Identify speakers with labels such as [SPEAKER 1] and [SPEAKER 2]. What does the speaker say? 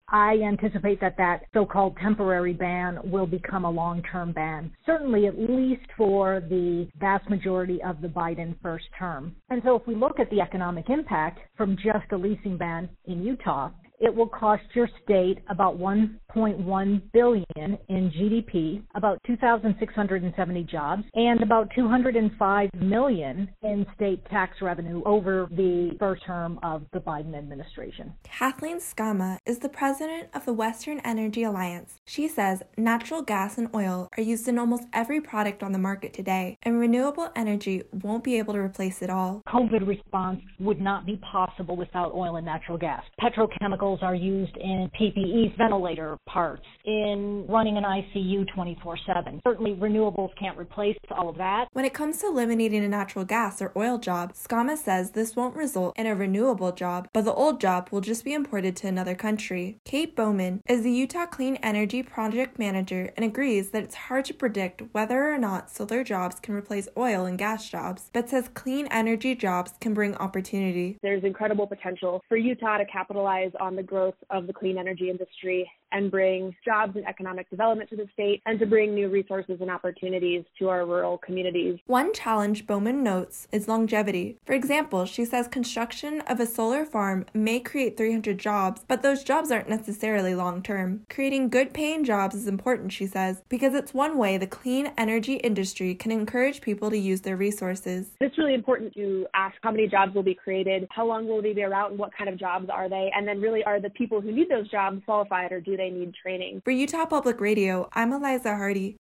[SPEAKER 1] I anticipate that so-called temporary ban will become a long-term ban, certainly at least for the vast majority of the Biden first term. And so if we look at the economic impact from just a leasing ban in Utah, it will cost your state about $1.1 billion in GDP, about 2,670 jobs, and about $205 million in state tax revenue over the first term of the Biden administration.
[SPEAKER 2] Kathleen Skama is the president of the Western Energy Alliance. She says natural gas and oil are used in almost every product on the market today, and renewable energy won't be able to replace it all.
[SPEAKER 1] COVID response would not be possible without oil and natural gas. Petrochemicals are used in PPEs, ventilator parts, in running an ICU 24/7. Certainly renewables can't replace all of that.
[SPEAKER 2] When it comes to eliminating a natural gas or oil job, Skama says this won't result in a renewable job, but the old job will just be imported to another country. Kate Bowman is the Utah Clean Energy Project Manager and agrees that it's hard to predict whether or not solar jobs can replace oil and gas jobs, but says clean energy jobs can bring opportunity.
[SPEAKER 3] There's incredible potential for Utah to capitalize on the growth of the clean energy industry and bring jobs and economic development to the state, and to bring new resources and opportunities to our rural communities.
[SPEAKER 2] One challenge Bowman notes is longevity. For example, she says construction of a solar farm may create 300 jobs, but those jobs aren't necessarily long-term. Creating good-paying jobs is important, she says, because it's one way the clean energy industry can encourage people to use their resources.
[SPEAKER 3] It's really important to ask how many jobs will be created, how long will they be around, and what kind of jobs are they, and then really are the people who need those jobs qualified, or do they need training?
[SPEAKER 2] For Utah Public Radio, I'm Eliza Hardy.